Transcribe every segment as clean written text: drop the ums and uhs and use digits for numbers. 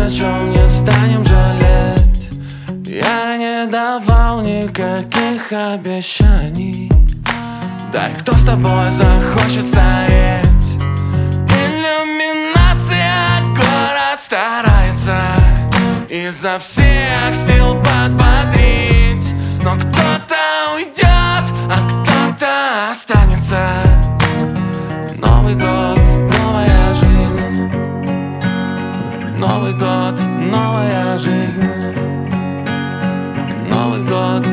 о чем не станем жалеть. Я не давал никаких обещаний. Дай, кто с тобой захочет стареть. Иллюминация, город старается изо всех сил подбодрить. Но кто-то уйдет, а кто-то останется. Новый год, новая жизнь. Новый год, новая жизнь. Новый год.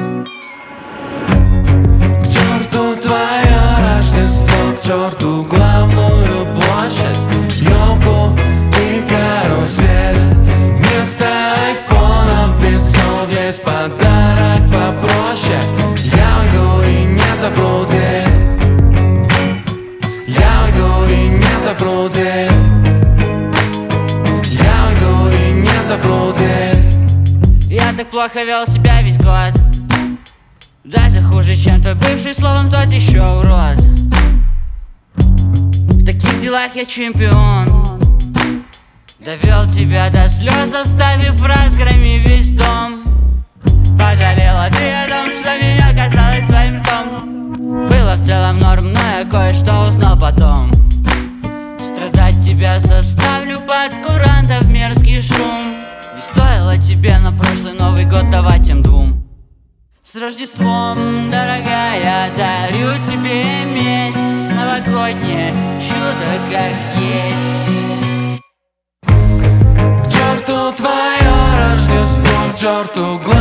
К черту твое Рождество, к черту главную площадь, елку и карусель. Вместо айфонов, битцов есть подарок попроще. Я уйду и не запру дверь. Я уйду и не запру дверь. Я уйду и не запру дверь. Я так плохо вел себя весь год, даже хуже, чем твой бывший, словом, тот еще урод. В таких делах я чемпион. Довел тебя до слез, оставив разгромив весь дом. Пожалела ты о том, что меня касалось своим ртом. Было в целом норм, но я кое-что узнал потом. Страдать тебя заставлю под курантов мерзкий шум. Не стоило тебе на прошлый Новый год давать тем двум. С Рождеством, дорогая, дарю тебе месть. Новогоднее чудо как есть. К черту твое Рождество, к черту глаз.